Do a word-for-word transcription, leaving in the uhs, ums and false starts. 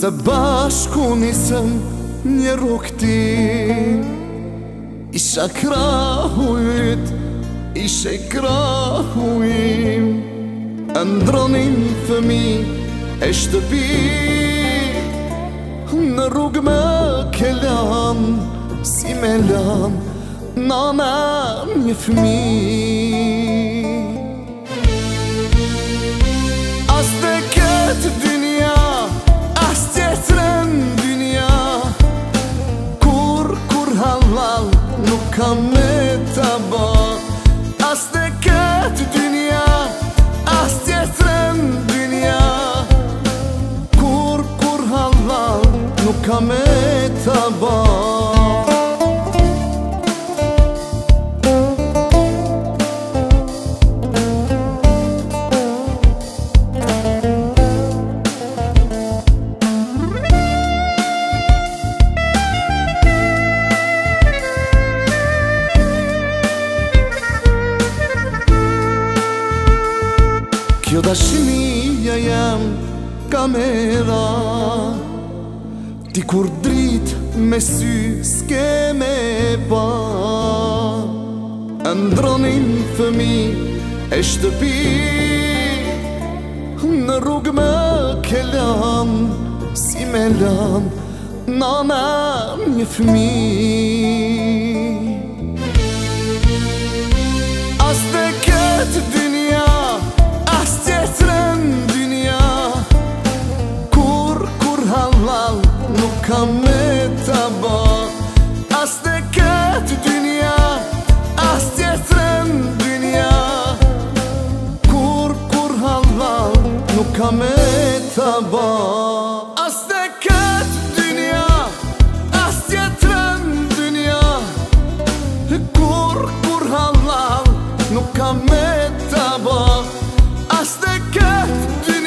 Se bashku nisëm një rukëti, isha krahujt, ishe krahuim, ndronin fëmi e shtëpi, në rrugë me kelan, si me lan, nana një fëmi. As të këtë dynja, as tjetërën dynja, kur, kur halal nuk kam me ta ba. As të këtë dynja, as tjetërën dynja, kur, kur halal nuk kam me ta ba. Kjo dashnia jam kamera, ti kur drit me sy s'ke me pa. Ndronin fëmi e shtëpi, në rrugë me kelan, si me lan, nana një fëmi. As të këtë dynja, as tjetërën dynja, kur, kur halal nuk kam me ta ba. As të këtë dynja, as tjetërën dynja, kur, kur halal nuk kam me ta ba. As të këtë dynja, as tjetërën dynja, kur, kur halal nuk kam me ta ba. As të këtë